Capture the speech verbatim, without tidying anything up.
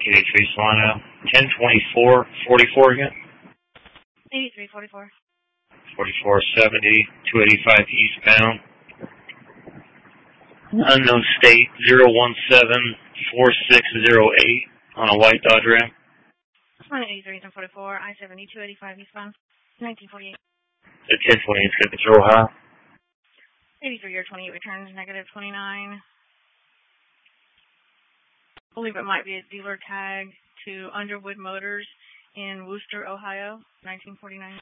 eighty-three Solano. ten twenty-four forty-four again. eighty-three forty-four. forty-four seventy, two eighty-five eastbound. Unknown state, zero one seven four six zero eight on a white Dodge Ram. one eighty-three forty-four, I seventy, two eighty-five eastbound, nineteen forty-eight. The ten twenty-eight is good to throw high. eighty-three or twenty-eight returns, negative twenty-nine. I believe it might be a dealer tag to Underwood Motors in Wooster, Ohio, nineteen forty-nine.